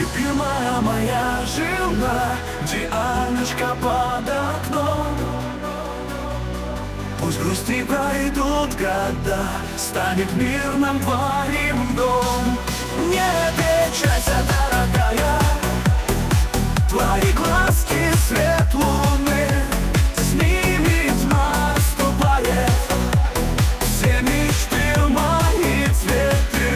Любимая моя жена, Дианочка под окном. Пусть грусти пройдут года, станет мир нам двоим дом. Не печалься, дорогая, твои глазки свет луны снимет, наступает все мечты, мои цветы.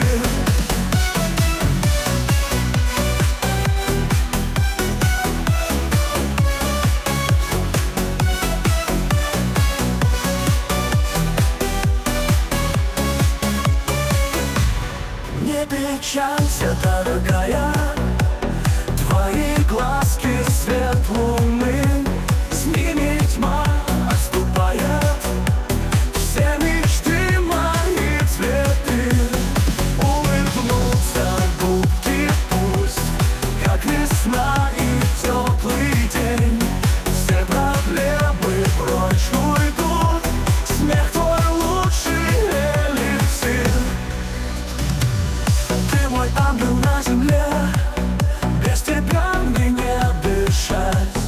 Не печалься, дорогая, твои глазки свет луны снимет, тьма отступает все мечты, мои цветы. Улыбнутся губки пусть, как весна и теплый день. Все проблемы прочь уйдут, смех твой лучший эликсир. Ты мой ангел на земле, без тебя мне не дышать.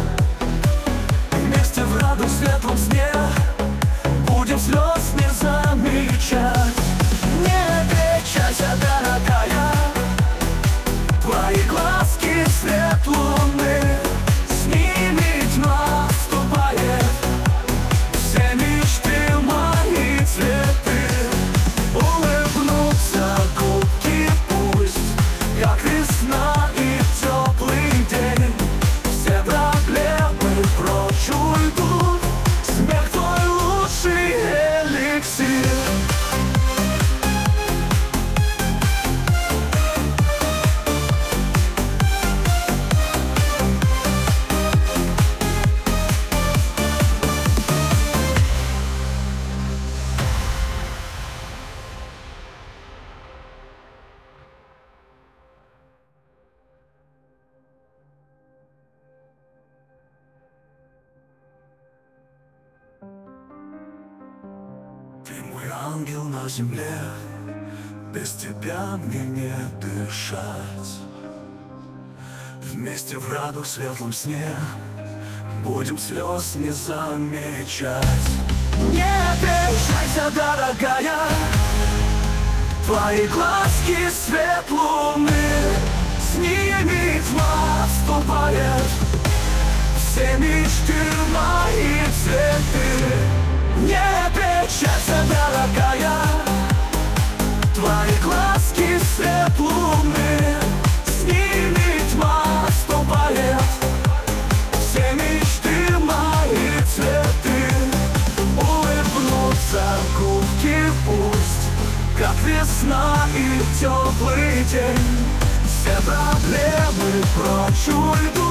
Вместе в радуг светлом сне будем слез не замечать. Не печалься, дорогая, твои глазки свет луны снимет, наступает все мечты, мои цветы. Улыбнутся губки пусть, как весна и теплый день. Все проблемы прочь уйдут, смех твой лучший эликсир. Ты мой ангел на земле, без тебя мне не дышать. Вместе в радуг светлом сне будем слез не замечать. Не печалься, дорогая, твои глазки свет луны снимет, наступает все мечты, мои цветы. Не печалься, дорогая, твои глазки свет луны снимет, наступает все мечты, мои цветы. Улыбнутся губки пусть, как весна и теплый день. Все проблемы прочь уйдут,